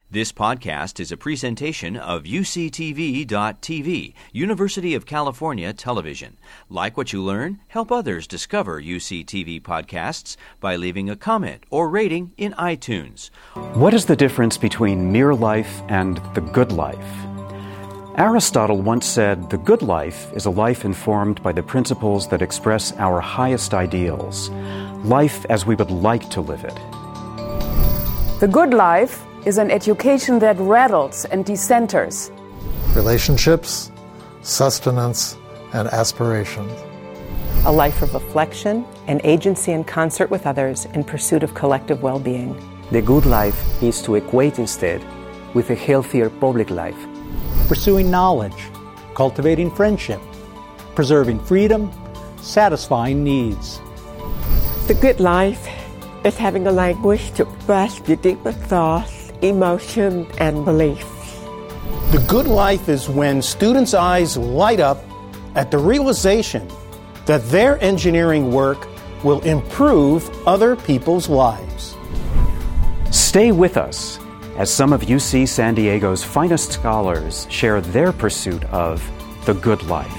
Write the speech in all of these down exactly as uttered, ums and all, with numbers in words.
This podcast is a presentation of U C T V dot T V, University of California Television. Like what you learn? Help others discover U C T V podcasts by leaving a comment or rating in iTunes. What is the difference between mere life and the good life? Aristotle once said, "The good life is a life informed by the principles that express our highest ideals, life as we would like to live it." The good life is an education that rattles and decenters. Relationships, sustenance, and aspiration. A life of reflection and agency in concert with others in pursuit of collective well-being. The good life is to equate instead with a healthier public life. Pursuing knowledge, cultivating friendship, preserving freedom, satisfying needs. The good life is having a language to express your deepest thoughts, emotion, and beliefs. The good life is when students' eyes light up at the realization that their engineering work will improve other people's lives. Stay with us as some of U C San Diego's finest scholars share their pursuit of the good life.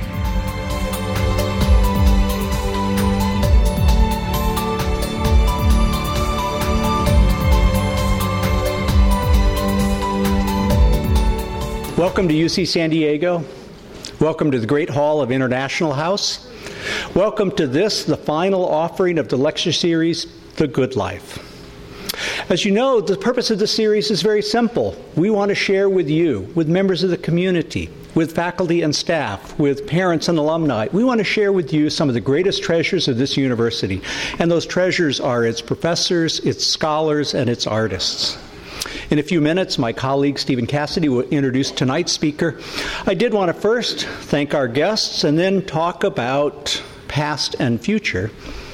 Welcome to U C San Diego. Welcome to the Great Hall of International House. Welcome to this, the final offering of the lecture series, The Good Life. As you know, the purpose of the series is very simple. We want to share with you, with members of the community, with faculty and staff, with parents and alumni. We want to share with you some of the greatest treasures of this university. And those treasures are its professors, its scholars, and its artists. In a few minutes, my colleague Stephen Cassidy will introduce tonight's speaker. I did want to first thank our guests and then talk about past and future.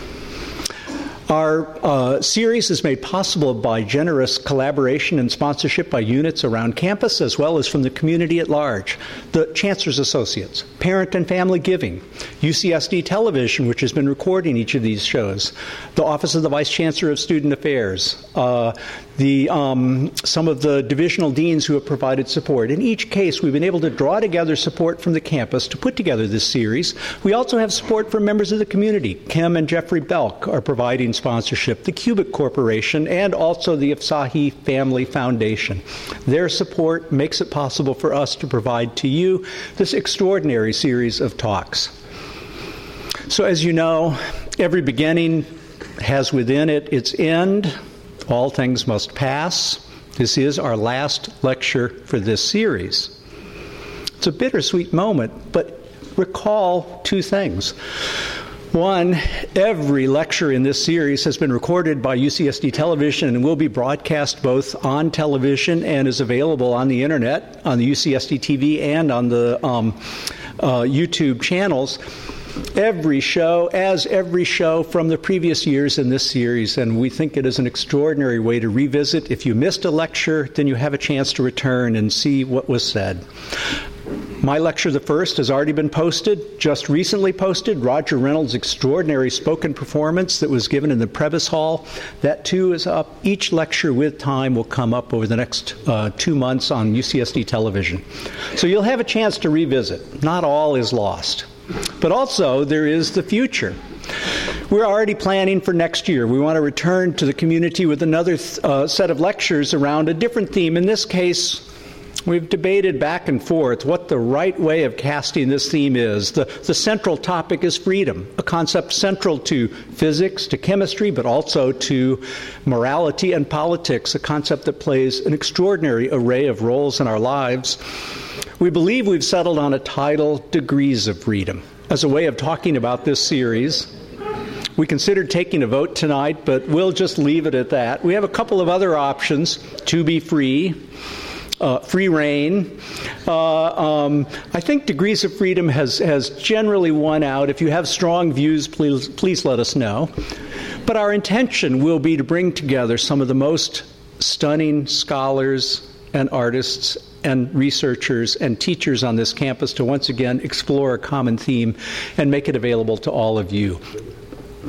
Our uh, series is made possible by generous collaboration and sponsorship by units around campus as well as from the community at large. The Chancellor's Associates, Parent and Family Giving, U C S D Television, which has been recording each of these shows, the Office of the Vice Chancellor of Student Affairs, uh, the um, some of the divisional deans who have provided support. In each case, we've been able to draw together support from the campus to put together this series. We also have support from members of the community. Kim and Jeffrey Belk are providing sponsorship, the Cubic Corporation, and also the Afsahi Family Foundation. Their support makes it possible for us to provide to you this extraordinary series of talks. So as you know, every beginning has within it its end. All things must pass. This is our last lecture for this series. It's a bittersweet moment, but recall two things. One, every lecture in this series has been recorded by U C S D Television and will be broadcast both on television and is available on the internet, on the U C S D T V and on the um, uh, YouTube channels. Every show, as every show from the previous years in this series, and we think it is an extraordinary way to revisit. If you missed a lecture, then you have a chance to return and see what was said. My lecture, the first, has already been posted, just recently posted, Roger Reynolds' extraordinary spoken performance that was given in the Previs Hall. That, too, is up. Each lecture with time will come up over the next uh, two months on U C S D Television. So you'll have a chance to revisit. Not all is lost. But also, there is the future. We're already planning for next year. We want to return to the community with another th- uh, set of lectures around a different theme. In this case, we've debated back and forth what the right way of casting this theme is. The, the central topic is freedom, a concept central to physics, to chemistry, but also to morality and politics, a concept that plays an extraordinary array of roles in our lives. We believe we've settled on a title, Degrees of Freedom, as a way of talking about this series. We considered taking a vote tonight, but we'll just leave it at that. We have a couple of other options: To Be Free, uh, Free Reign. Uh, um, I think Degrees of Freedom has, has generally won out. If you have strong views, please, please let us know. But our intention will be to bring together some of the most stunning scholars and artists and researchers and teachers on this campus to once again explore a common theme and make it available to all of you.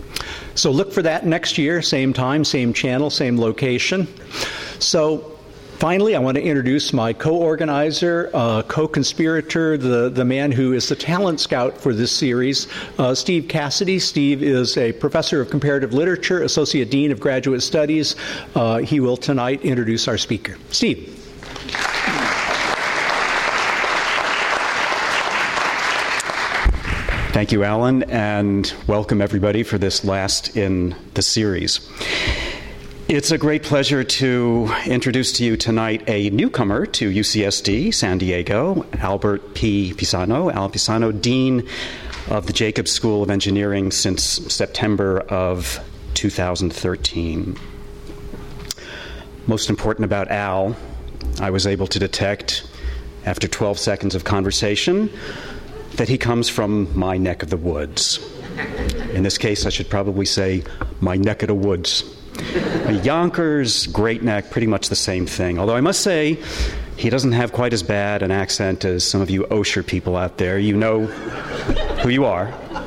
So look for that next year, same time, same channel, same location. So Finally, I want to introduce my co-organizer, uh, co-conspirator, the, the man who is the talent scout for this series, uh, Steve Cassidy. Steve is a professor of comparative literature, associate dean of graduate studies. Uh, he will tonight introduce our speaker. Steve. Thank you, Alan, and welcome everybody for this last in the series. It's a great pleasure to introduce to you tonight a newcomer to U C S D San Diego, Albert P. Pisano. Al Pisano, Dean of the Jacobs School of Engineering since September of two thousand thirteen. Most important about Al, I was able to detect, after twelve seconds of conversation, that he comes from my neck of the woods. In this case, I should probably say my neck of the woods. Yonkers, Great Neck, pretty much the same thing. Although I must say, he doesn't have quite as bad an accent as some of you Osher people out there. You know who you are.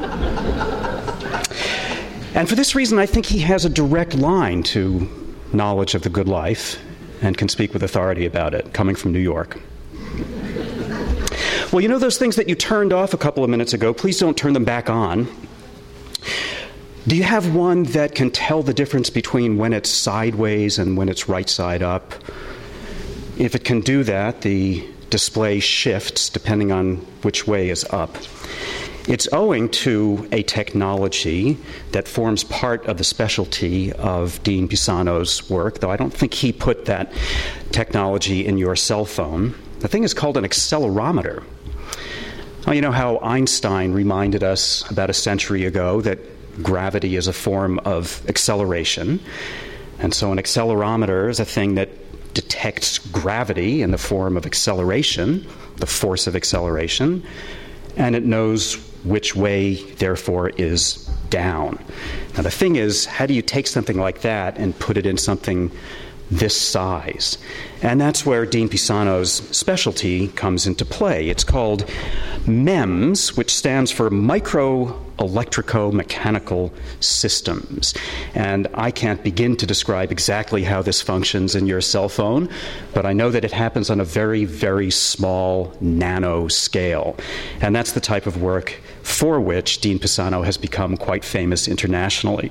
And for this reason, I think he has a direct line to knowledge of the good life and can speak with authority about it, coming from New York. Well, you know those things that you turned off a couple of minutes ago? Please don't turn them back on. Do you have one that can tell the difference between when it's sideways and when it's right side up? If it can do that, the display shifts depending on which way is up. It's owing to a technology that forms part of the specialty of Dean Pisano's work, though I don't think he put that technology in your cell phone. The thing is called an accelerometer. Well, you know how Einstein reminded us about a century ago that gravity is a form of acceleration. And so an accelerometer is a thing that detects gravity in the form of acceleration, the force of acceleration, and it knows which way, therefore, is down. Now, the thing is, how do you take something like that and put it in something this size? And that's where Dean Pisano's specialty comes into play. It's called MEMS, which stands for Micro Electrico-Mechanical Systems. And I can't begin to describe exactly how this functions in your cell phone, but I know that it happens on a very, very small nano scale. And that's the type of work for which Dean Pisano has become quite famous internationally.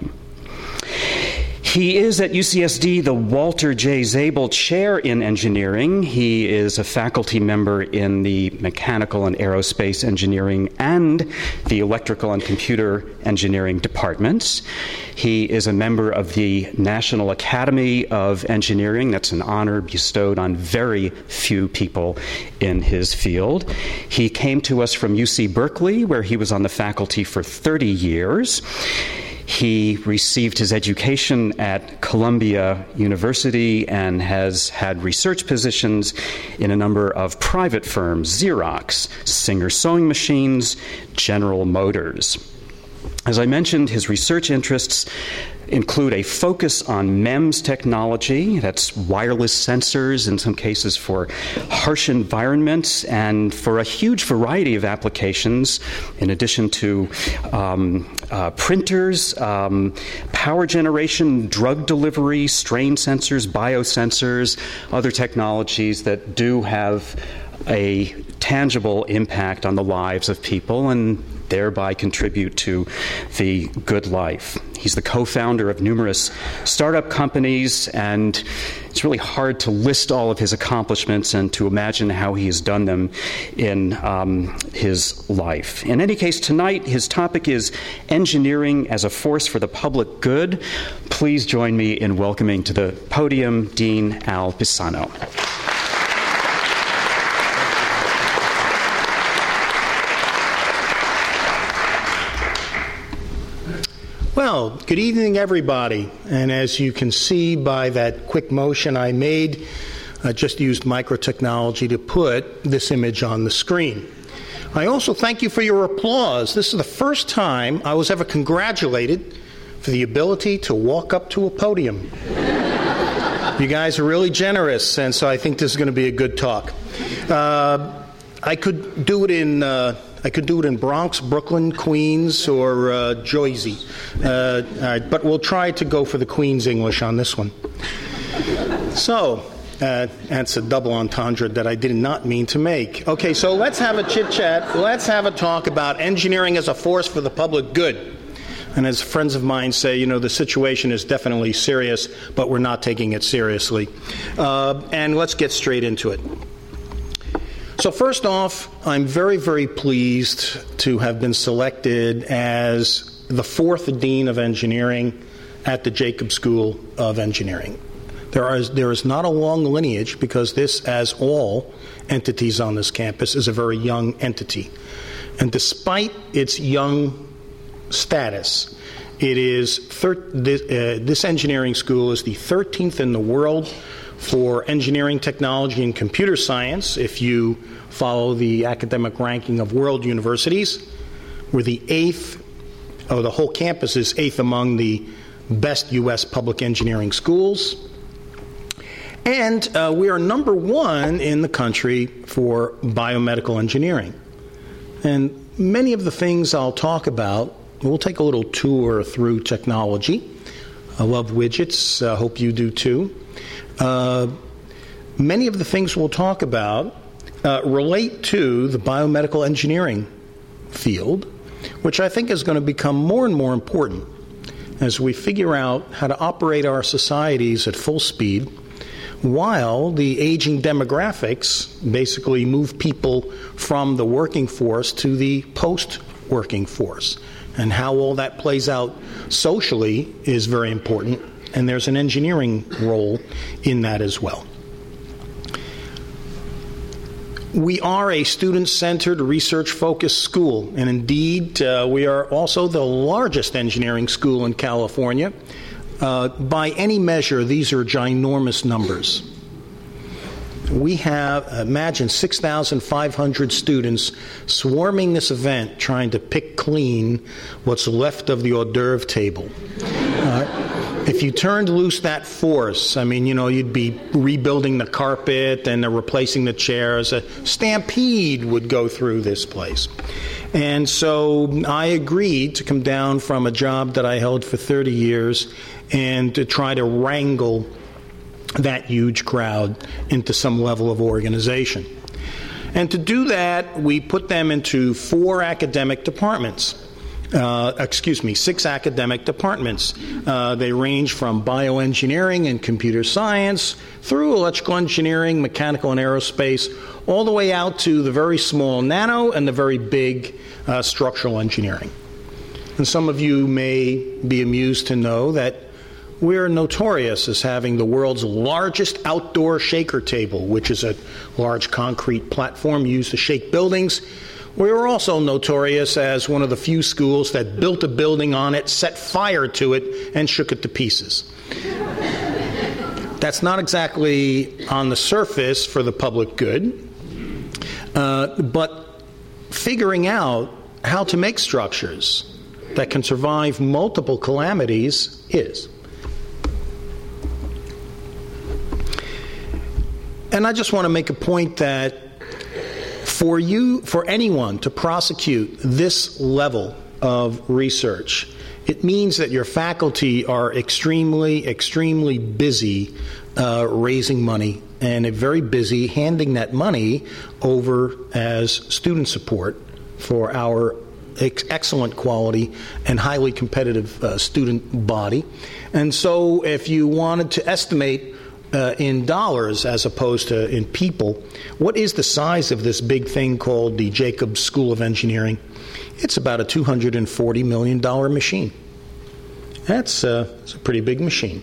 He is at U C S D the Walter J. Zabel Chair in Engineering. He is a faculty member in the Mechanical and Aerospace Engineering and the Electrical and Computer Engineering departments. He is a member of the National Academy of Engineering. That's an honor bestowed on very few people in his field. He came to us from U C Berkeley, where he was on the faculty for thirty years. He received his education at Columbia University and has had research positions in a number of private firms, Xerox, Singer Sewing Machines, General Motors. As I mentioned, his research interests include a focus on MEMS technology, that's wireless sensors, in some cases for harsh environments, and for a huge variety of applications, in addition to um, uh, printers, um, power generation, drug delivery, strain sensors, biosensors, other technologies that do have a tangible impact on the lives of people and thereby contribute to the good life. He's the co-founder of numerous startup companies, and it's really hard to list all of his accomplishments and to imagine how he has done them in um, his life. In any case, tonight his topic is engineering as a force for the public good. Please join me in welcoming to the podium Dean Al Pisano. Well, good evening, everybody. And as you can see by that quick motion I made, I just used microtechnology to put this image on the screen. I also thank you for your applause. This is the first time I was ever congratulated for the ability to walk up to a podium. You guys are really generous, and so I think this is going to be a good talk. Uh, I could do it in... Uh, I could do it in Bronx, Brooklyn, Queens, or uh, Jersey. Uh, all right, but we'll try to go for the Queen's English on this one. So, Uh, that's a double entendre that I did not mean to make. Okay, so let's have a chit-chat. Let's have a talk about engineering as a force for the public good. And as friends of mine say, you know, the situation is definitely serious, but we're not taking it seriously. Uh, and let's get straight into it. So first off, I'm very, very pleased to have been selected as the fourth Dean of Engineering at the Jacobs School of Engineering. There is, there is not a long lineage because this, as all entities on this campus, is a very young entity. And despite its young status, it is thir- this, uh, this engineering school is the thirteenth in the world for engineering, technology, and computer science. If you follow the academic ranking of world universities, we're the eighth, oh, the whole campus is eighth among the best U S public engineering schools. And uh, we are number one in the country for biomedical engineering. And many of the things I'll talk about, we'll take a little tour through technology. I love widgets. I hope you do too. Uh, many of the things we'll talk about uh, relate to the biomedical engineering field, which I think is going to become more and more important as we figure out how to operate our societies at full speed while the aging demographics basically move people from the working force to the post-working force. And how all that plays out socially is very important, and there's an engineering role in that as well. We are a student-centered, research-focused school, and indeed, uh, we are also the largest engineering school in California. Uh, by any measure, these are ginormous numbers. We have, imagine, six thousand five hundred students swarming this event trying to pick clean what's left of the hors d'oeuvre table. Uh, if you turned loose that force, I mean, you know, you'd be rebuilding the carpet and replacing the chairs. A stampede would go through this place. And so I agreed to come down from a job that I held for thirty years and to try to wrangle that huge crowd into some level of organization. And to do that, we put them into four academic departments. Uh, excuse me, six academic departments. Uh, they range from bioengineering and computer science through electrical engineering, mechanical and aerospace, all the way out to the very small nano and the very big uh, structural engineering. And some of you may be amused to know that we're notorious as having the world's largest outdoor shaker table, which is a large concrete platform used to shake buildings. We were also notorious as one of the few schools that built a building on it, set fire to it, and shook it to pieces. That's not exactly on the surface for the public good, uh, but figuring out how to make structures that can survive multiple calamities is. And I just want to make a point that for you, for anyone to prosecute this level of research, it means that your faculty are extremely, extremely busy uh, raising money and very busy handing that money over as student support for our ex- excellent quality and highly competitive uh, student body. And so if you wanted to estimate Uh, in dollars as opposed to in people, what is the size of this big thing called the Jacobs School of Engineering? It's about a two hundred forty million dollars machine. That's, uh, that's a pretty big machine.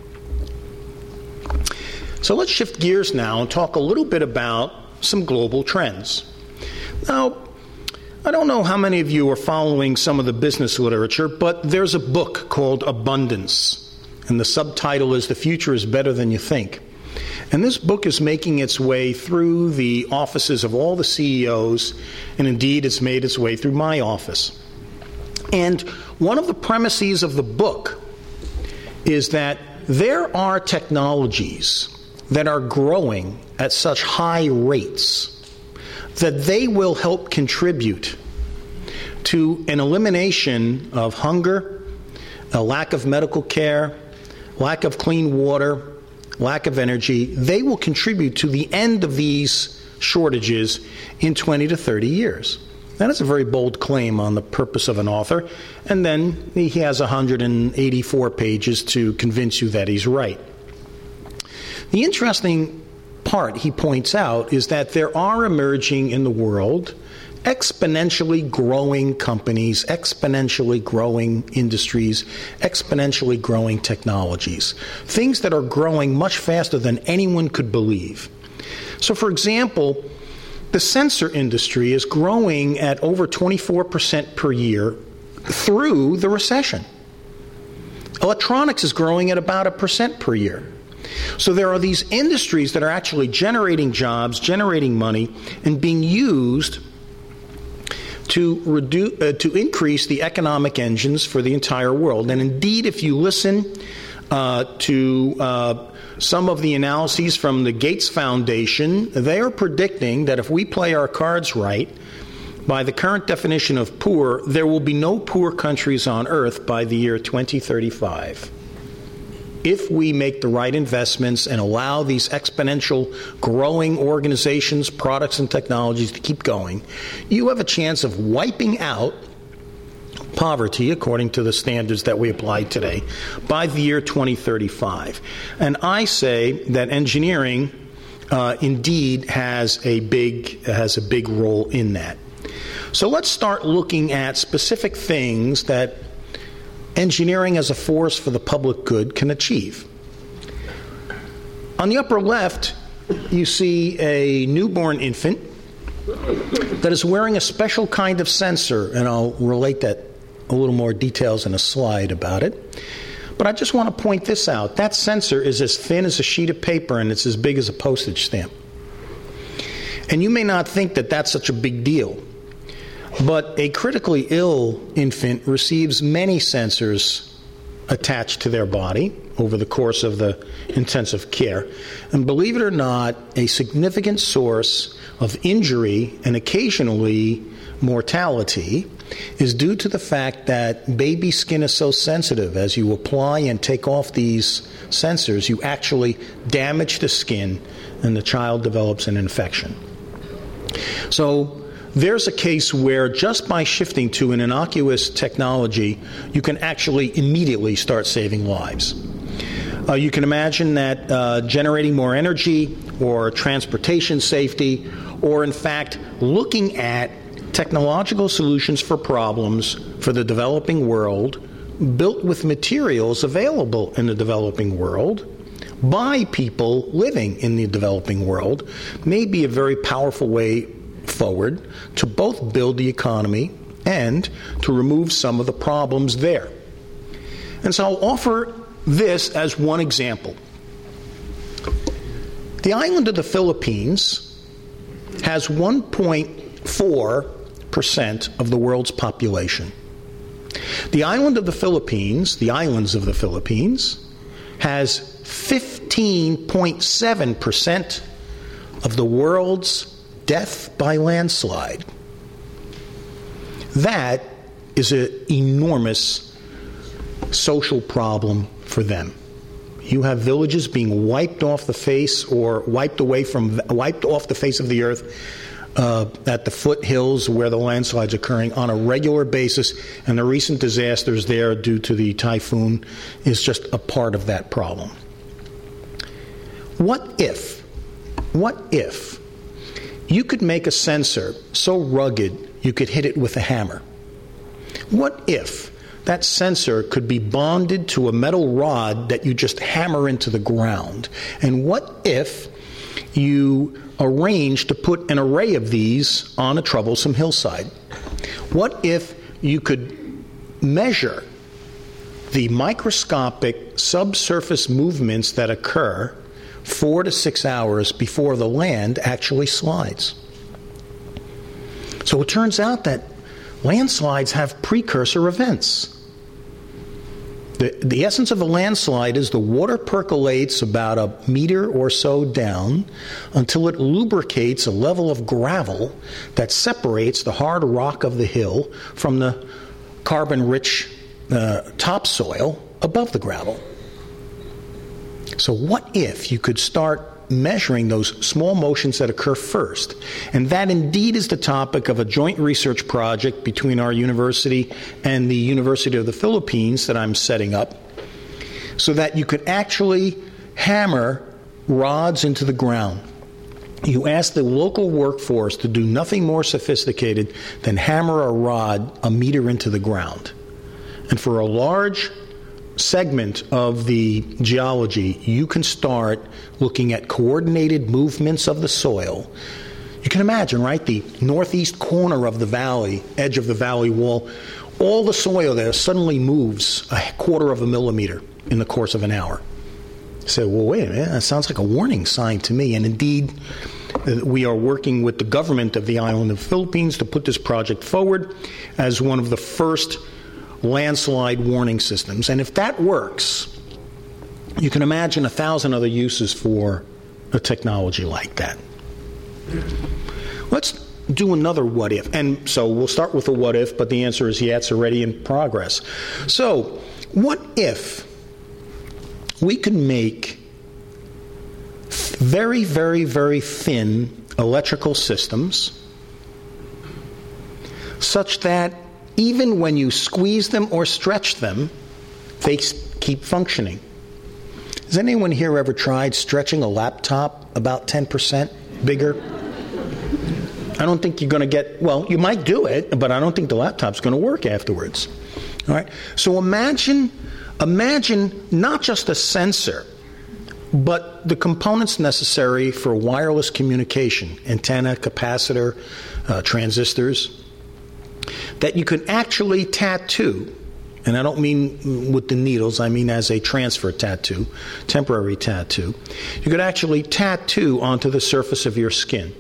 So let's shift gears now and talk a little bit about some global trends. Now, I don't know how many of you are following some of the business literature, but there's a book called Abundance. And the subtitle is The Future is Better Than You Think. And this book is making its way through the offices of all the C E Os, and indeed it's made its way through my office. And one of the premises of the book is that there are technologies that are growing at such high rates that they will help contribute to an elimination of hunger, a lack of medical care, lack of clean water, lack of energy, they will contribute to the end of these shortages in twenty to thirty years. That is a very bold claim on the purpose of an author, and then he has one hundred eighty-four pages to convince you that he's right. The interesting part he points out is that there are emerging in the world exponentially growing companies, exponentially growing industries, exponentially growing technologies, things that are growing much faster than anyone could believe. So, for example, the sensor industry is growing at over twenty-four percent per year through the recession. Electronics is growing at about a percent per year. So there are these industries that are actually generating jobs, generating money, and being used to reduce, uh, to increase the economic engines for the entire world. And indeed, if you listen uh, to uh, some of the analyses from the Gates Foundation, they are predicting that if we play our cards right, by the current definition of poor, there will be no poor countries on earth by the year twenty thirty-five. If we make the right investments and allow these exponential growing organizations, products, and technologies to keep going, you have a chance of wiping out poverty, according to the standards that we apply today, by the year twenty thirty-five. And I say that engineering uh, indeed has a big has a big role in that. So let's start looking at specific things that engineering as a force for the public good can achieve. On the upper left, you see a newborn infant that is wearing a special kind of sensor, and I'll relate that a little more details in a slide about it. But I just want to point this out. That sensor is as thin as a sheet of paper, and it's as big as a postage stamp. And you may not think that that's such a big deal. But a critically ill infant receives many sensors attached to their body over the course of the intensive care. And believe it or not, a significant source of injury and occasionally mortality is due to the fact that baby skin is so sensitive. As you apply and take off these sensors, you actually damage the skin and the child develops an infection. So there's a case where just by shifting to an innocuous technology, you can actually immediately start saving lives. Uh, you can imagine that uh, generating more energy or transportation safety, or in fact looking at technological solutions for problems for the developing world built with materials available in the developing world by people living in the developing world may be a very powerful way forward to both build the economy and to remove some of the problems there. And so I'll offer this as one example. The island of the Philippines has one point four percent of the world's population. The island of the Philippines, the islands of the Philippines, has fifteen point seven percent of the world's death by landslide. That is an enormous social problem for them. You have villages being wiped off the face or wiped away from wiped off the face of the earth uh, at the foothills where the landslides are occurring on a regular basis, and the recent disasters there due to the typhoon is just a part of that problem. What if, what if you could make a sensor so rugged you could hit it with a hammer? What if that sensor could be bonded to a metal rod that you just hammer into the ground? And what if you arrange to put an array of these on a troublesome hillside? What if you could measure the microscopic subsurface movements that occur four to six hours before the land actually slides? So it turns out that landslides have precursor events. The, the essence of a landslide is the water percolates about a meter or so down until it lubricates a level of gravel that separates the hard rock of the hill from the carbon-rich uh, topsoil above the gravel. So what if you could start measuring those small motions that occur first? And that indeed is the topic of a joint research project between our university and the University of the Philippines that I'm setting up, so that you could actually hammer rods into the ground. You ask the local workforce to do nothing more sophisticated than hammer a rod a meter into the ground. And for a large segment of the geology, you can start looking at coordinated movements of the soil. You can imagine, right, the northeast corner of the valley, edge of the valley wall, all the soil there suddenly moves a quarter of a millimeter in the course of an hour. You say, well, wait a minute, that sounds like a warning sign to me. And indeed, we are working with the government of the island of the Philippines to put this project forward as one of the first landslide warning systems. And if that works, you can imagine a thousand other uses for a technology like that. Let's do another what if. And so we'll start with a what if, but the answer is yeah, it's already in progress. So what if we could make very, very, very thin electrical systems such that even when you squeeze them or stretch them, they keep functioning? Has anyone here ever tried stretching a laptop about ten percent bigger? I don't think you're going to get, well, you might do it, but I don't think the laptop's going to work afterwards. All right? So imagine, imagine not just a sensor, but the components necessary for wireless communication, antenna, capacitor, uh, transistors, that you could actually tattoo. And I don't mean with the needles, I mean as a transfer tattoo, temporary tattoo. You could actually tattoo onto the surface of your skin.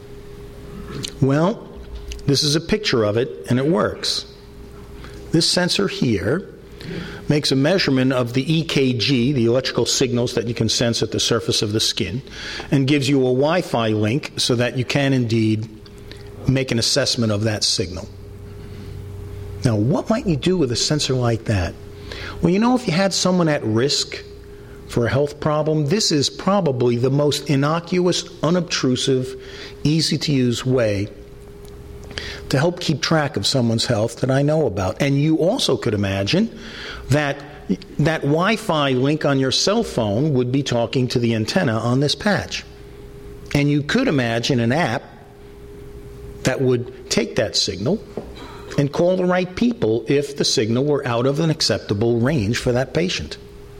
Well, this is a picture of it, and it works. This sensor here makes a measurement of the E K G, the electrical signals that you can sense at the surface of the skin, and gives you a Wi-Fi link so that you can indeed make an assessment of that signal. Now, what might you do with a sensor like that? Well, you know, if you had someone at risk for a health problem, this is probably the most innocuous, unobtrusive, easy-to-use way to help keep track of someone's health that I know about. And you also could imagine that that Wi-Fi link on your cell phone would be talking to the antenna on this patch. And you could imagine an app that would take that signal and call the right people if the signal were out of an acceptable range for that patient.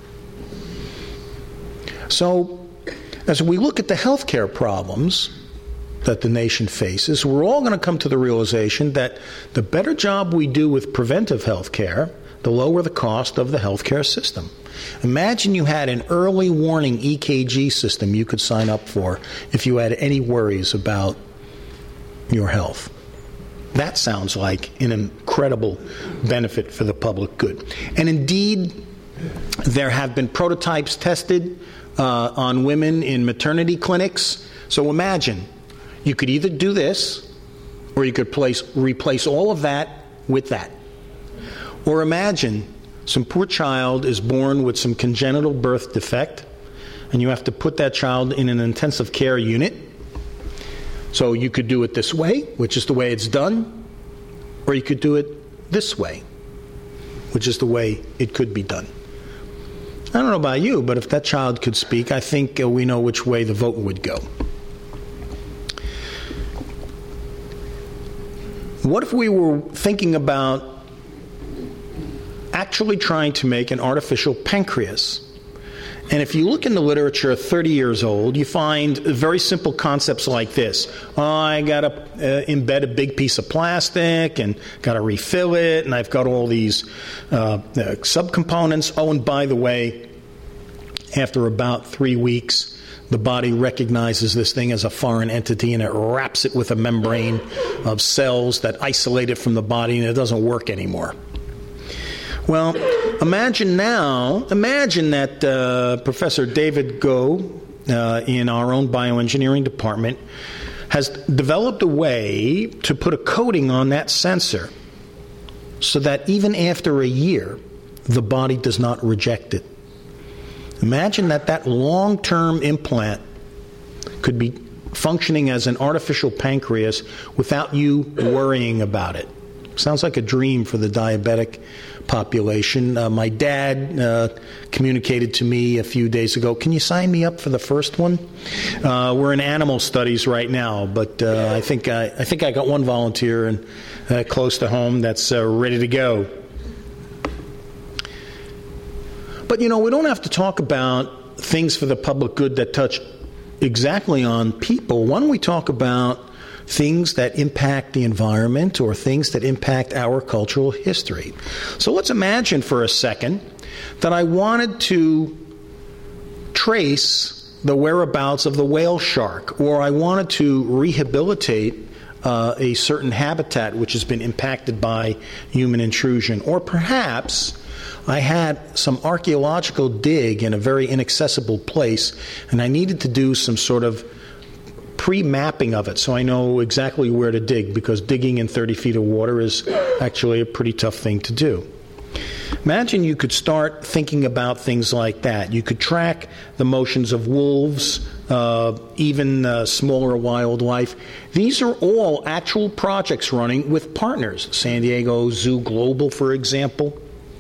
So, as we look at the healthcare problems that the nation faces, we're all going to come to the realization that the better job we do with preventive health care, the lower the cost of the healthcare system. Imagine you had an early warning E K G system you could sign up for if you had any worries about your health. That sounds like an incredible benefit for the public good. And indeed, there have been prototypes tested uh, on women in maternity clinics. So imagine, you could either do this, or you could place, replace all of that with that. Or imagine some poor child is born with some congenital birth defect, and you have to put that child in an intensive care unit. So you could do it this way, which is the way it's done, or you could do it this way, which is the way it could be done. I don't know about you, but if that child could speak, I think uh, we know which way the vote would go. What if we were thinking about actually trying to make an artificial pancreas? And if you look in the literature thirty years old, you find very simple concepts like this. Oh, I got to uh, embed a big piece of plastic and got to refill it, and I've got all these uh, uh, subcomponents. Oh, and by the way, after about three weeks, the body recognizes this thing as a foreign entity, and it wraps it with a membrane of cells that isolate it from the body, and it doesn't work anymore. Well, imagine now, imagine that uh, Professor David Go uh, in our own bioengineering department has developed a way to put a coating on that sensor so that even after a year, the body does not reject it. Imagine that that long-term implant could be functioning as an artificial pancreas without you worrying about it. Sounds like a dream for the diabetic population. Uh, my dad uh, communicated to me a few days ago, can you sign me up for the first one? Uh, we're in animal studies right now, but uh, I think I, I think I got one volunteer and uh, close to home that's uh, ready to go. But, you know, we don't have to talk about things for the public good that touch exactly on people. Why don't we talk about things that impact the environment or things that impact our cultural history? So let's imagine for a second that I wanted to trace the whereabouts of the whale shark, or I wanted to rehabilitate uh, a certain habitat which has been impacted by human intrusion, or perhaps I had some archaeological dig in a very inaccessible place, and I needed to do some sort of pre-mapping of it so I know exactly where to dig, because digging in thirty feet of water is actually a pretty tough thing to do. Imagine you could start thinking about things like that. You could track the motions of wolves, uh, even uh, smaller wildlife. These are all actual projects running with partners. San Diego Zoo Global, for example.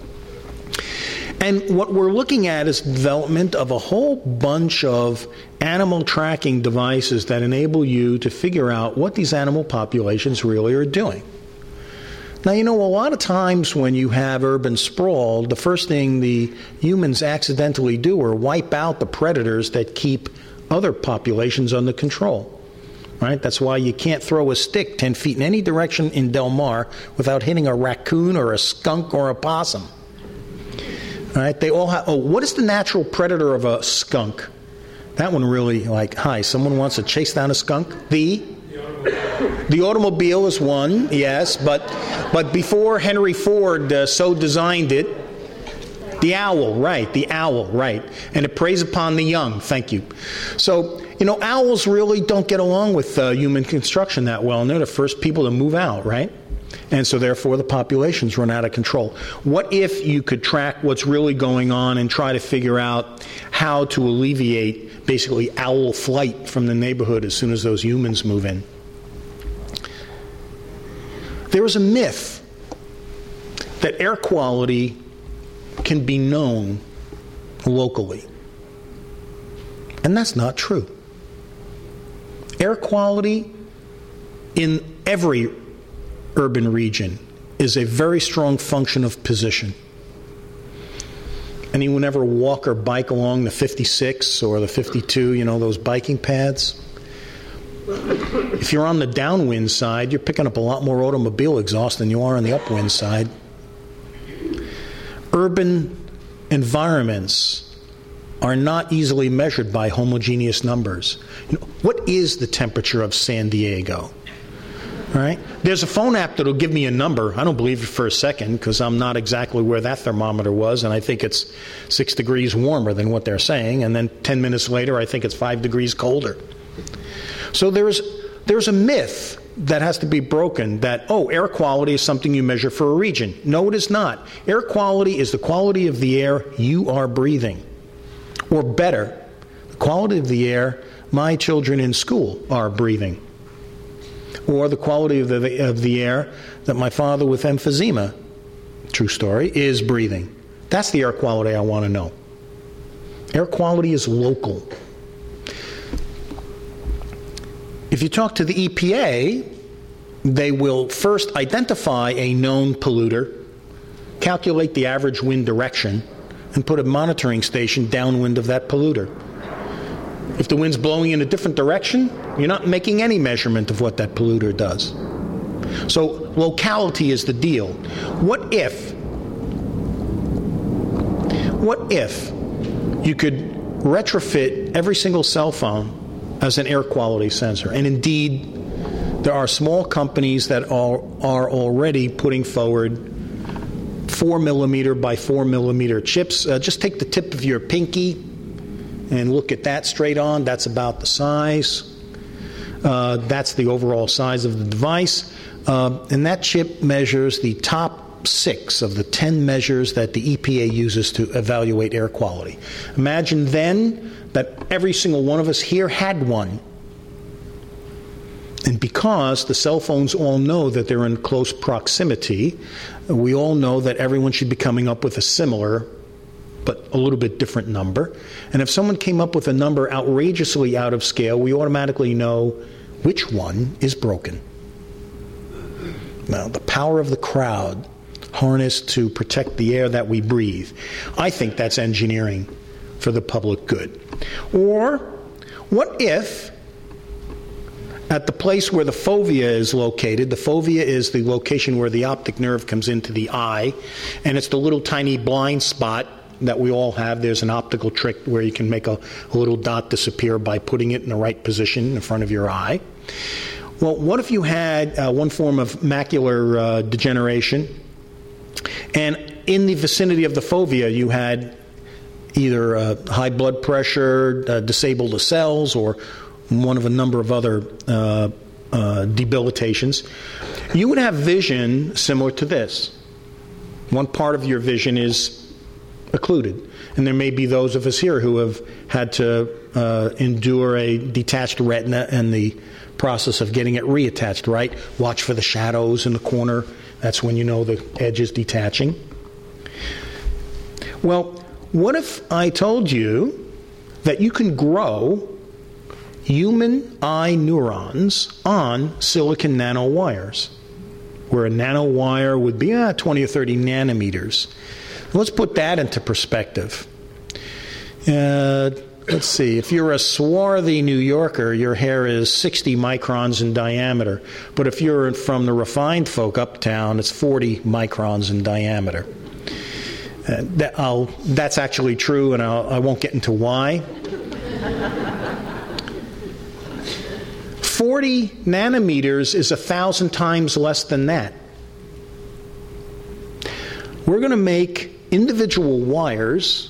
And what we're looking at is the development of a whole bunch of animal tracking devices that enable you to figure out what these animal populations really are doing. Now, you know, a lot of times when you have urban sprawl, the first thing the humans accidentally do are wipe out the predators that keep other populations under control. Right? That's why you can't throw a stick ten feet in any direction in Del Mar without hitting a raccoon or a skunk or a possum. All right, they all have. Oh, what is the natural predator of a skunk? That one really, like, hi, someone wants to chase down a skunk? The? The automobile. The automobile is one, yes, but but before Henry Ford uh, so designed it, the owl, right, the owl, right. And it preys upon the young, thank you. So, you know, owls really don't get along with uh, human construction that well, and they're the first people to move out, right? And so, therefore, the populations run out of control. What if you could track what's really going on and try to figure out how to alleviate, basically, owl flight from the neighborhood as soon as those humans move in? There is a myth that air quality can be known locally. And that's not true. Air quality in every urban region is a very strong function of position. Anyone ever walk or bike along the fifty-six or the fifty-two, you know, those biking paths? If you're on the downwind side, you're picking up a lot more automobile exhaust than you are on the upwind side. Urban environments are not easily measured by homogeneous numbers. You know, what is the temperature of San Diego? Right? There's a phone app that'll give me a number. I don't believe it for a second because I'm not exactly where that thermometer was, and I think it's six degrees warmer than what they're saying, and then ten minutes later I think it's five degrees colder. So there's there's a myth that has to be broken that, oh, air quality is something you measure for a region. No, it is not. Air quality is the quality of the air you are breathing. Or better, the quality of the air my children in school are breathing. Or the quality of the, of the air that my father with emphysema, true story, is breathing. That's the air quality I want to know. Air quality is local. If you talk to the E P A, they will first identify a known polluter, calculate the average wind direction, and put a monitoring station downwind of that polluter. If the wind's blowing in a different direction, you're not making any measurement of what that polluter does. So locality is the deal. What if, what if you could retrofit every single cell phone as an air quality sensor? And indeed, there are small companies that are, are already putting forward four millimeter by four millimeter chips. Uh, just take the tip of your pinky and look at that straight on. That's about the size. Uh, that's the overall size of the device. Uh, and that chip measures the top six of the ten measures that the E P A uses to evaluate air quality. Imagine then that every single one of us here had one. And because the cell phones all know that they're in close proximity, we all know that everyone should be coming up with a similar but a little bit different number. And if someone came up with a number outrageously out of scale, we automatically know which one is broken. Now, the power of the crowd harnessed to protect the air that we breathe. I think that's engineering for the public good. Or what if at the place where the fovea is located, the fovea is the location where the optic nerve comes into the eye, and it's the little tiny blind spot that we all have. There's an optical trick where you can make a, a little dot disappear by putting it in the right position in front of your eye. Well, what if you had uh, one form of macular uh, degeneration, and in the vicinity of the fovea you had either uh, high blood pressure, uh, disabled the cells, or one of a number of other uh, uh, debilitations, you would have vision similar to this. One part of your vision is occluded. And there may be those of us here who have had to uh, endure a detached retina and the process of getting it reattached, right? Watch for the shadows in the corner. That's when you know the edge is detaching. Well, what if I told you that you can grow human eye neurons on silicon nanowires, where a nanowire would be uh, twenty or thirty nanometers. Let's put that into perspective. Uh, let's see, if you're a swarthy New Yorker, your hair is sixty microns in diameter. But if you're from the refined folk uptown, it's forty microns in diameter. Uh, that I'll, that's actually true, and I'll, I won't get into why. forty nanometers is a thousand times less than that. We're going to make individual wires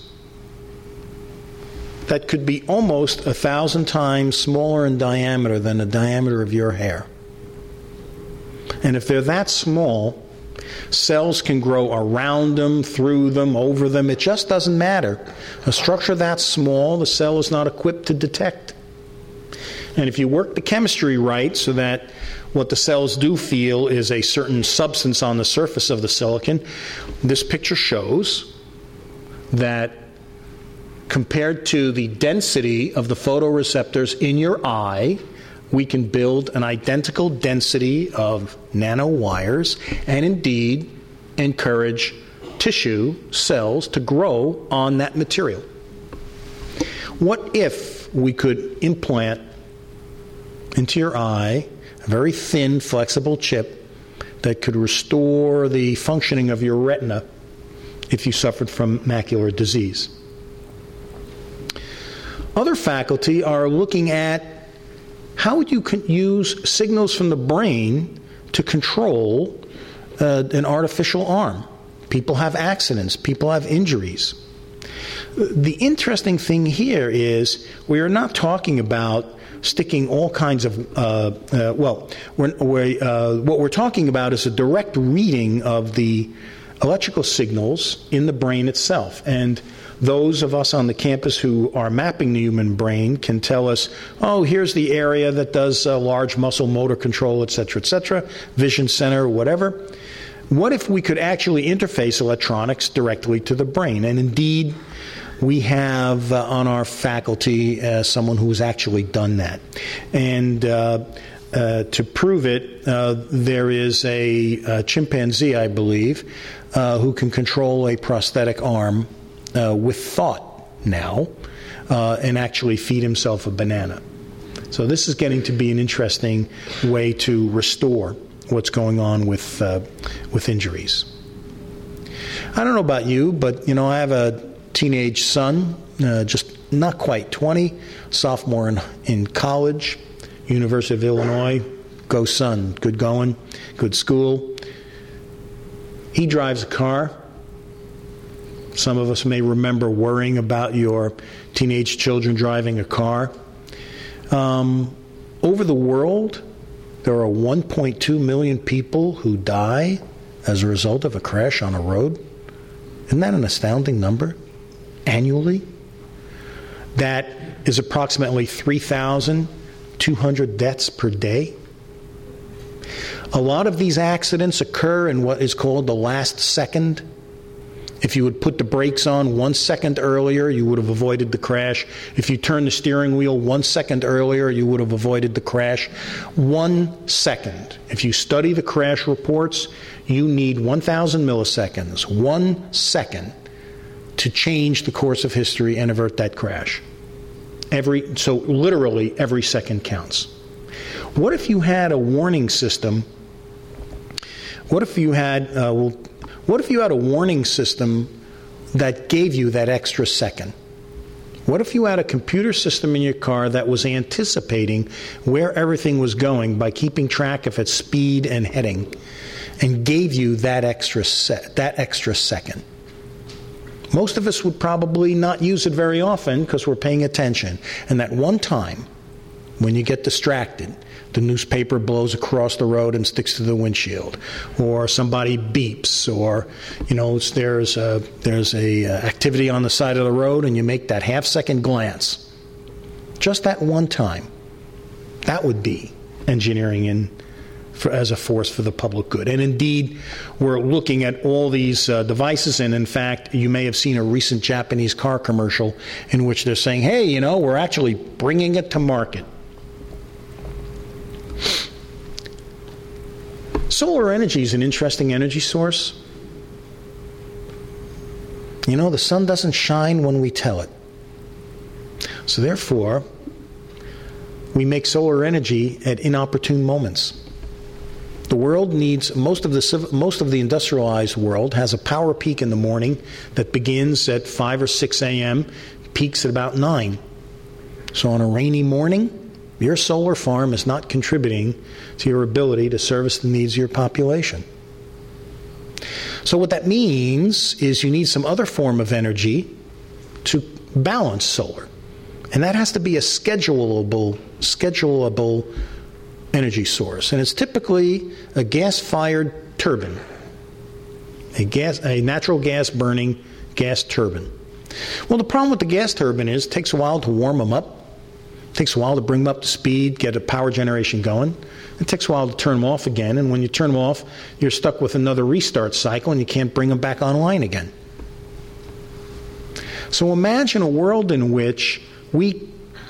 that could be almost a thousand times smaller in diameter than the diameter of your hair. And if they're that small, cells can grow around them, through them, over them. It just doesn't matter. A structure that small, the cell is not equipped to detect. And if you work the chemistry right so that what the cells do feel is a certain substance on the surface of the silicon, this picture shows that compared to the density of the photoreceptors in your eye, we can build an identical density of nanowires and indeed encourage tissue cells to grow on that material. What if we could implant into your eye a very thin, flexible chip that could restore the functioning of your retina if you suffered from macular disease? Other faculty are looking at how would you use signals from the brain to control uh, an artificial arm. People have accidents. People have injuries. The interesting thing here is we are not talking about sticking all kinds of, uh, uh, well, we're, we're, uh, what we're talking about is a direct reading of the electrical signals in the brain itself. And those of us on the campus who are mapping the human brain can tell us, oh, here's the area that does uh, large muscle motor control, et cetera, et cetera, vision center, whatever. What if we could actually interface electronics directly to the brain? And indeed, we have uh, on our faculty uh, someone who's actually done that. And uh, uh, to prove it, uh, there is a, a chimpanzee, I believe, uh, who can control a prosthetic arm uh, with thought now uh, and actually feed himself a banana. So this is getting to be an interesting way to restore what's going on with, uh, with injuries. I don't know about you, but, you know, I have a teenage son, uh, just not quite twenty, sophomore in, in college, University of Illinois. Go son, good going, good school. He drives a car. Some of us may remember worrying about your teenage children driving a car. Um, over the world, there are one point two million people who die as a result of a crash on a road. Isn't that an astounding number annually? That is approximately three thousand two hundred deaths per day. A lot of these accidents occur in what is called the last second. If you would put the brakes on one second earlier, you would have avoided the crash. If you turned the steering wheel one second earlier, you would have avoided the crash. One second. If you study the crash reports, you need one thousand milliseconds, one second, to change the course of history and avert that crash. Every, so literally every second counts. What if you had a warning system? What if you had, uh, well, what if you had a warning system that gave you that extra second? What if you had a computer system in your car that was anticipating where everything was going by keeping track of its speed and heading, and gave you that extra se- that extra second? Most of us would probably not use it very often because we're paying attention. And that one time, when you get distracted, the newspaper blows across the road and sticks to the windshield, or somebody beeps, or you know there's a, there's a uh, activity on the side of the road, and you make that half second glance. Just that one time, that would be engineering in for, as a force for the public good. And indeed, we're looking at all these uh, devices, and in fact, you may have seen a recent Japanese car commercial in which they're saying, "Hey, you know, we're actually bringing it to market." Solar energy is an interesting energy source. You know, the sun doesn't shine when we tell it. So therefore, we make solar energy at inopportune moments. The world needs, most of the most of the industrialized world has a power peak in the morning that begins at five or six a.m., peaks at about nine. So on a rainy morning, your solar farm is not contributing to your ability to service the needs of your population. So what that means is you need some other form of energy to balance solar. And that has to be a schedulable, schedulable energy source. And it's typically a gas-fired turbine, a gas, a natural gas burning gas turbine. Well, the problem with the gas turbine is it takes a while to warm them up. It takes a while to bring them up to speed, get a power generation going. It takes a while to turn them off again, and when you turn them off, you're stuck with another restart cycle, and you can't bring them back online again. So imagine a world in which we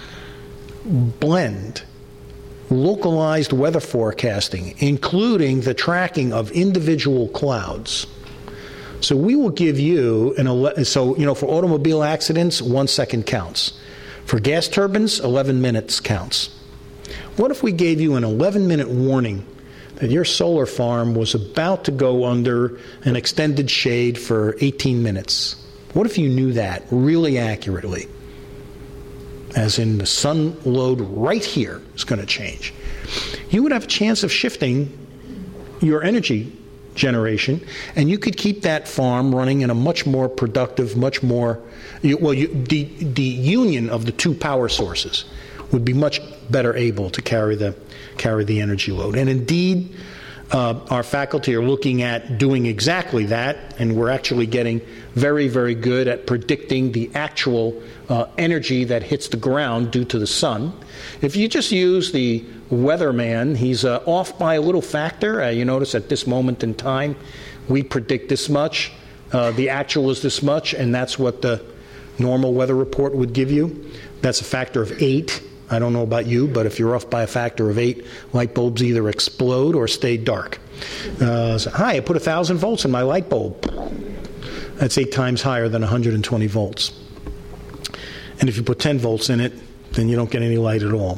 blend localized weather forecasting, including the tracking of individual clouds. So we will give you, an ele- so you know, for automobile accidents, one second counts. For gas turbines, eleven minutes counts. What if we gave you an eleven minute warning that your solar farm was about to go under an extended shade for eighteen minutes? What if you knew that really accurately? As in, the sun load right here is going to change. You would have a chance of shifting your energy generation, and you could keep that farm running in a much more productive, much more, well, you, the, the union of the two power sources would be much better able to carry the, carry the energy load. And indeed, uh, our faculty are looking at doing exactly that, and we're actually getting very, very good at predicting the actual uh, energy that hits the ground due to the sun. If you just use the weatherman, he's uh, off by a little factor. Uh, you notice at this moment in time, we predict this much. Uh, the actual is this much, and that's what the normal weather report would give you. That's a factor of eight. I don't know about you, but if you're off by a factor of eight, light bulbs either explode or stay dark. Uh, so, hi, I put one thousand volts in my light bulb. That's eight times higher than one hundred twenty volts. And if you put ten volts in it, then you don't get any light at all.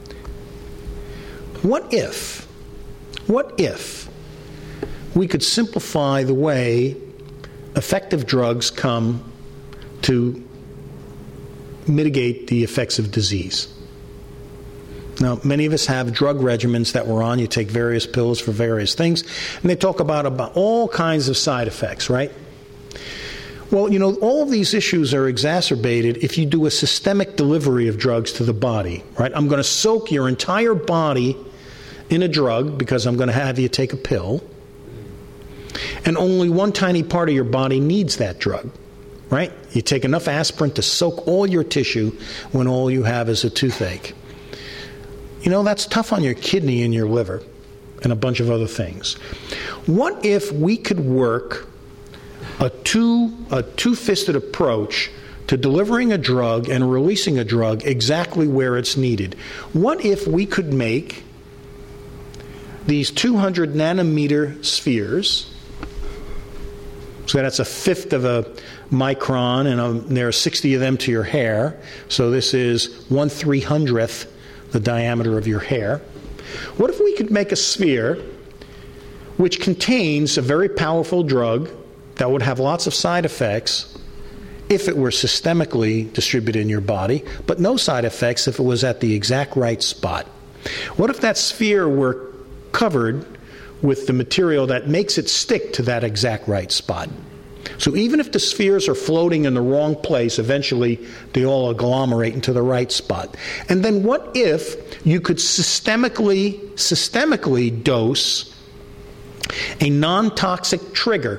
What if, what if we could simplify the way effective drugs come to mitigate the effects of disease? Now, many of us have drug regimens that we're on. You take various pills for various things, and they talk about, about all kinds of side effects, right? Well, you know, all of these issues are exacerbated if you do a systemic delivery of drugs to the body, right? I'm going to soak your entire body in a drug because I'm going to have you take a pill. And only one tiny part of your body needs that drug, right? You take enough aspirin to soak all your tissue when all you have is a toothache. You know, that's tough on your kidney and your liver and a bunch of other things. What if we could work a two a two-fisted approach to delivering a drug and releasing a drug exactly where it's needed? What if we could make these two hundred nanometer spheres, so that's a fifth of a micron, and a, there are sixty of them to your hair, so this is one three hundredth the diameter of your hair. What if we could make a sphere which contains a very powerful drug that would have lots of side effects if it were systemically distributed in your body, but no side effects if it was at the exact right spot? What if that sphere were covered with the material that makes it stick to that exact right spot? So even if the spheres are floating in the wrong place, eventually they all agglomerate into the right spot. And then what if you could systemically, systemically dose a non-toxic trigger?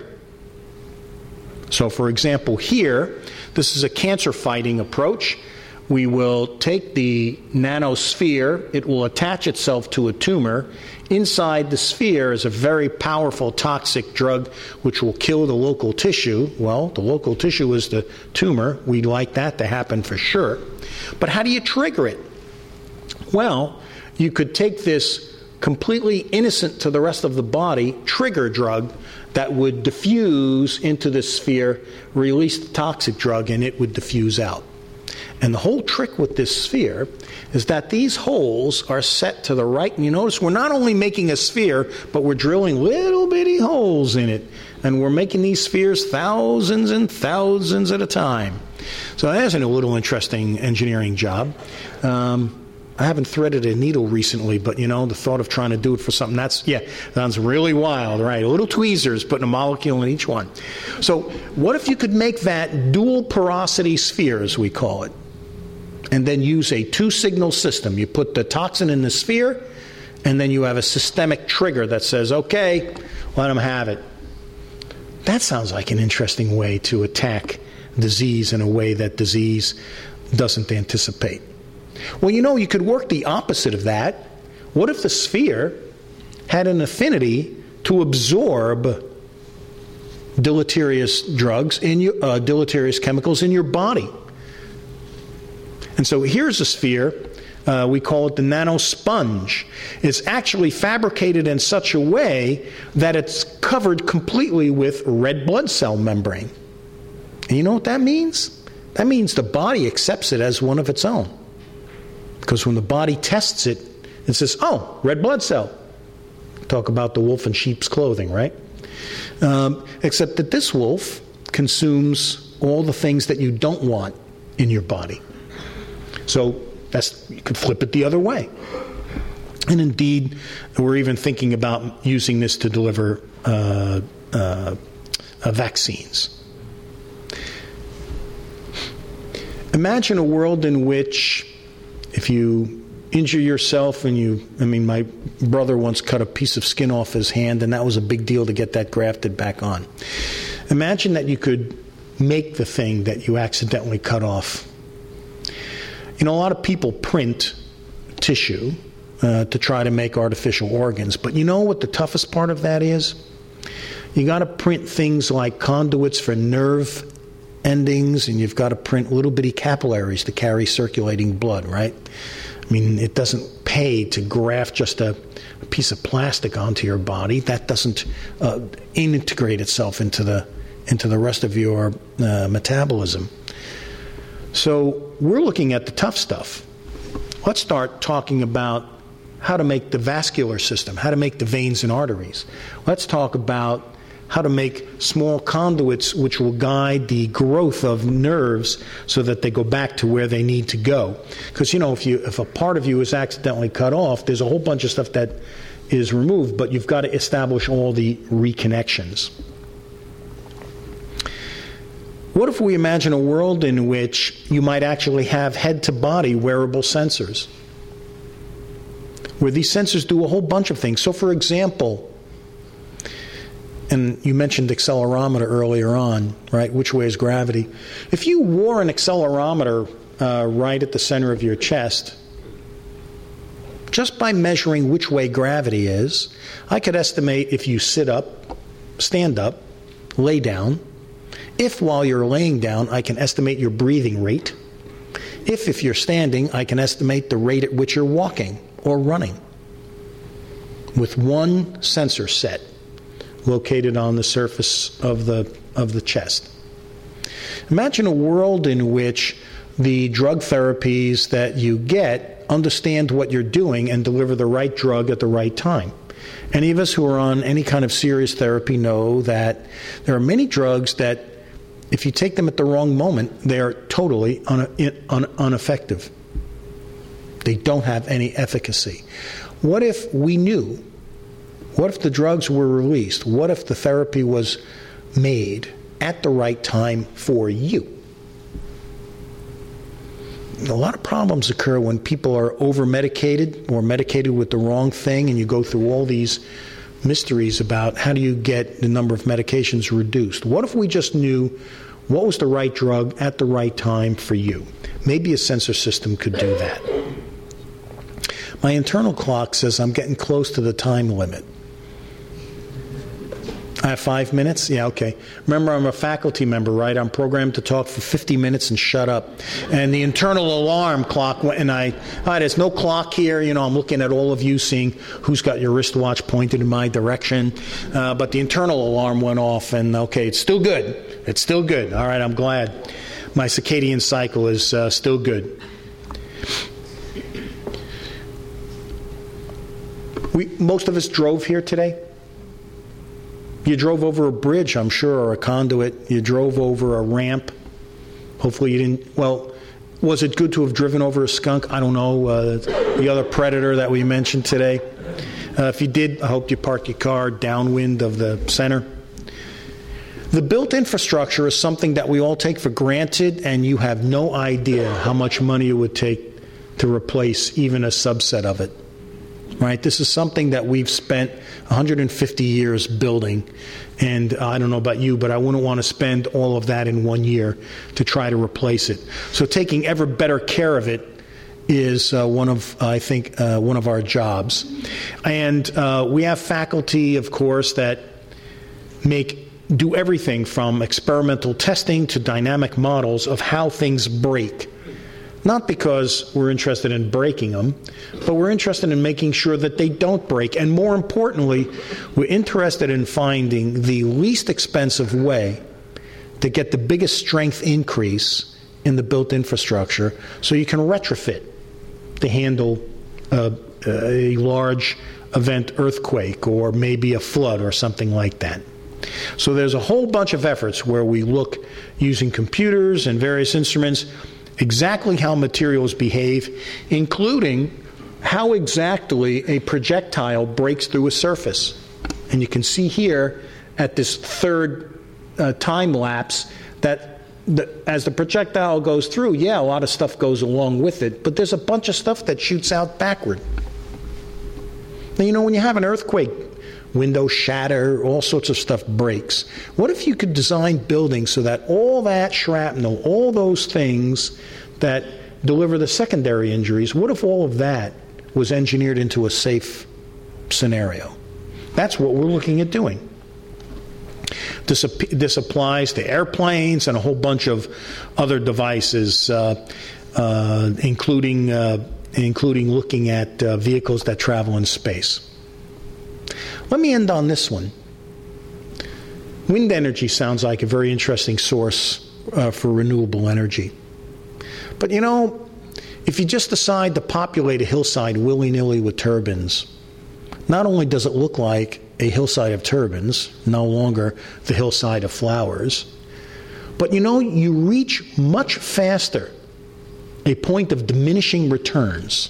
So for example, here, this is a cancer-fighting approach. We will take the nanosphere, it will attach itself to a tumor. Inside the sphere is a very powerful toxic drug which will kill the local tissue. Well, the local tissue is the tumor. We'd like that to happen for sure. But how do you trigger it? Well, you could take this completely innocent to the rest of the body trigger drug that would diffuse into the sphere, release the toxic drug, and it would diffuse out. And the whole trick with this sphere is that these holes are set to the right. And you notice we're not only making a sphere, but we're drilling little bitty holes in it. And we're making these spheres thousands and thousands at a time. So that's a little interesting engineering job. Um, I haven't threaded a needle recently, but, you know, the thought of trying to do it for something, that's, yeah, sounds really wild, right? Little tweezers, putting a molecule in each one. So what if you could make that dual porosity sphere, as we call it, and then use a two-signal system? You put the toxin in the sphere, and then you have a systemic trigger that says, okay, let them have it. That sounds like an interesting way to attack disease in a way that disease doesn't anticipate. Well, you know, you could work the opposite of that. What if the sphere had an affinity to absorb deleterious drugs, in your, uh, deleterious chemicals in your body? And so here's a sphere. Uh, we call it the nanosponge. It's actually fabricated in such a way that it's covered completely with red blood cell membrane. And you know what that means? That means the body accepts it as one of its own. Because when the body tests it, it says, oh, red blood cell. Talk about the wolf in sheep's clothing, right? Um, except that this wolf consumes all the things that you don't want in your body. So that's, you could flip it the other way. And indeed, we're even thinking about using this to deliver uh, uh, uh, vaccines. Imagine a world in which if you injure yourself and you, I mean, my brother once cut a piece of skin off his hand, and that was a big deal to get that grafted back on. Imagine that you could make the thing that you accidentally cut off. You know, a lot of people print tissue uh, to try to make artificial organs, but you know what the toughest part of that is? You got to print things like conduits for nerve endings, and you've got to print little bitty capillaries to carry circulating blood, right? I mean, it doesn't pay to graft just a, a piece of plastic onto your body. That doesn't uh, integrate itself into the into the rest of your uh, metabolism. So we're looking at the tough stuff. Let's start talking about how to make the vascular system, how to make the veins and arteries. Let's talk about how to make small conduits which will guide the growth of nerves so that they go back to where they need to go. Because, you know, if you if a part of you is accidentally cut off, there's a whole bunch of stuff that is removed, but you've got to establish all the reconnections. What if we imagine a world in which you might actually have head-to-body wearable sensors, where these sensors do a whole bunch of things? So, for example, and you mentioned accelerometer earlier on, right? Which way is gravity? If you wore an accelerometer uh, right at the center of your chest, just by measuring which way gravity is, I could estimate if you sit up, stand up, lay down. If while you're laying down, I can estimate your breathing rate. If, if you're standing, I can estimate the rate at which you're walking or running with one sensor set located on the surface of the of the chest. Imagine a world in which the drug therapies that you get understand what you're doing and deliver the right drug at the right time. Any of us who are on any kind of serious therapy know that there are many drugs that, if you take them at the wrong moment, they are totally un- un- ineffective. They don't have any efficacy. What if we knew? What if the drugs were released? What if the therapy was made at the right time for you? A lot of problems occur when people are over-medicated or medicated with the wrong thing, and you go through all these mysteries about how do you get the number of medications reduced. What if we just knew what was the right drug at the right time for you? Maybe a sensor system could do that. My internal clock says I'm getting close to the time limit. I have five minutes? Yeah, okay. Remember, I'm a faculty member, right? I'm programmed to talk for fifty minutes and shut up. And the internal alarm clock went, and I, all right, there's no clock here. You know, I'm looking at all of you, seeing who's got your wristwatch pointed in my direction. Uh, but the internal alarm went off, and okay, it's still good. It's still good. All right, I'm glad. My circadian cycle is uh, still good. We, most of us drove here today. You drove over a bridge, I'm sure, or a conduit. You drove over a ramp. Hopefully you didn't. Well, was it good to have driven over a skunk? I don't know. Uh, the other predator that we mentioned today. Uh, if you did, I hope you parked your car downwind of the center. The built infrastructure is something that we all take for granted, and you have no idea how much money it would take to replace even a subset of it. Right? This is something that we've spent one hundred fifty years building, and uh, I don't know about you, but I wouldn't want to spend all of that in one year to try to replace it. So taking ever better care of it is uh, one of, I think, uh, one of our jobs. And uh, we have faculty, of course, that make do everything from experimental testing to dynamic models of how things break. Not because we're interested in breaking them, but we're interested in making sure that they don't break. And more importantly, we're interested in finding the least expensive way to get the biggest strength increase in the built infrastructure so you can retrofit to handle uh, a large event earthquake or maybe a flood or something like that. So there's a whole bunch of efforts where we look using computers and various instruments exactly how materials behave, including how exactly a projectile breaks through a surface. And you can see here at this third uh, time lapse that the, as the projectile goes through, yeah, a lot of stuff goes along with it, but there's a bunch of stuff that shoots out backward. Now, you know, when you have an earthquake, windows shatter, all sorts of stuff breaks. What if you could design buildings so that all that shrapnel, all those things that deliver the secondary injuries, what if all of that was engineered into a safe scenario? That's what we're looking at doing. This, this applies to airplanes and a whole bunch of other devices, uh, uh, including, uh, including looking at uh, vehicles that travel in space. Let me end on this one. Wind energy sounds like a very interesting source uh, for renewable energy. But you know, if you just decide to populate a hillside willy-nilly with turbines, not only does it look like a hillside of turbines, no longer the hillside of flowers, but you know, you reach much faster a point of diminishing returns.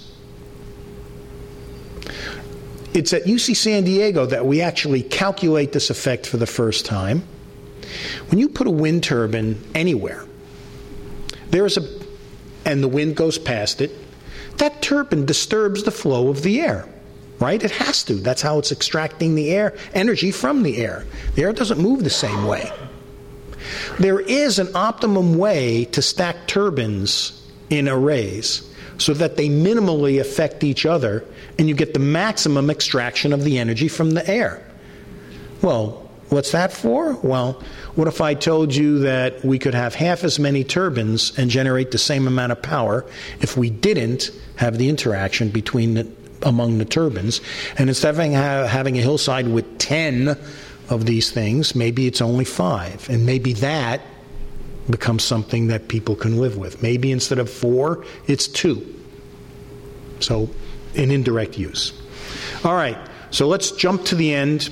It's at U C San Diego that we actually calculate this effect for the first time. When you put a wind turbine anywhere, there is a, and the wind goes past it, that turbine disturbs the flow of the air. right? It has to. That's how it's extracting the air, energy from the air. The air doesn't move the same way. There is an optimum way to stack turbines in arrays so that they minimally affect each other and you get the maximum extraction of the energy from the air. Well, what's that for? Well, what if I told you that we could have half as many turbines and generate the same amount of power if we didn't have the interaction between the, among the turbines, and instead of having, having a hillside with ten of these things, maybe it's only five, and maybe that becomes something that people can live with. Maybe instead of four, it's two. So, an indirect use. All right, so let's jump to the end.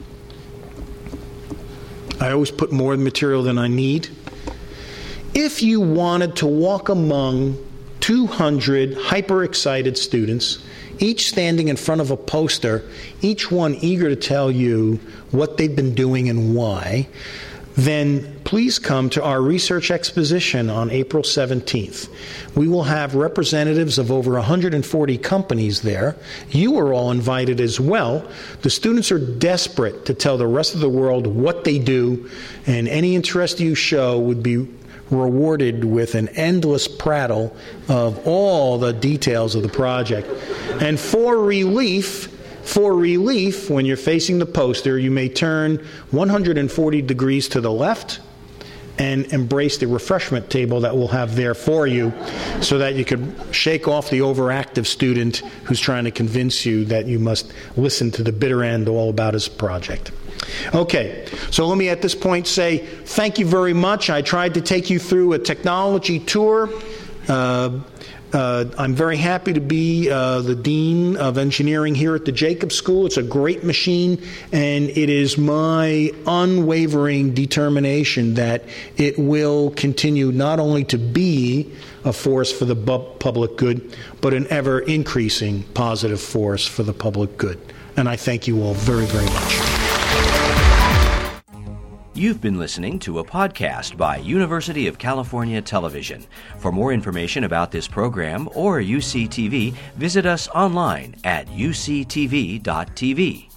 I always put more material than I need. If you wanted to walk among two hundred hyper-excited students, each standing in front of a poster, each one eager to tell you what they've been doing and why, then please come to our research exposition on April seventeenth. We will have representatives of over one hundred forty companies there. You are all invited as well. The students are desperate to tell the rest of the world what they do, and any interest you show would be rewarded with an endless prattle of all the details of the project. And for relief, For relief, when you're facing the poster, you may turn one hundred forty degrees to the left and embrace the refreshment table that we'll have there for you so that you could shake off the overactive student who's trying to convince you that you must listen to the bitter end all about his project. Okay, so let me at this point say thank you very much. I tried to take you through a technology tour. Uh, Uh, I'm very happy to be uh, the Dean of Engineering here at the Jacobs School. It's a great machine, and it is my unwavering determination that it will continue not only to be a force for the bu- public good, but an ever-increasing positive force for the public good. And I thank you all very, very much. You've been listening to a podcast by University of California Television. For more information about this program or U C T V, visit us online at U C T V dot T V.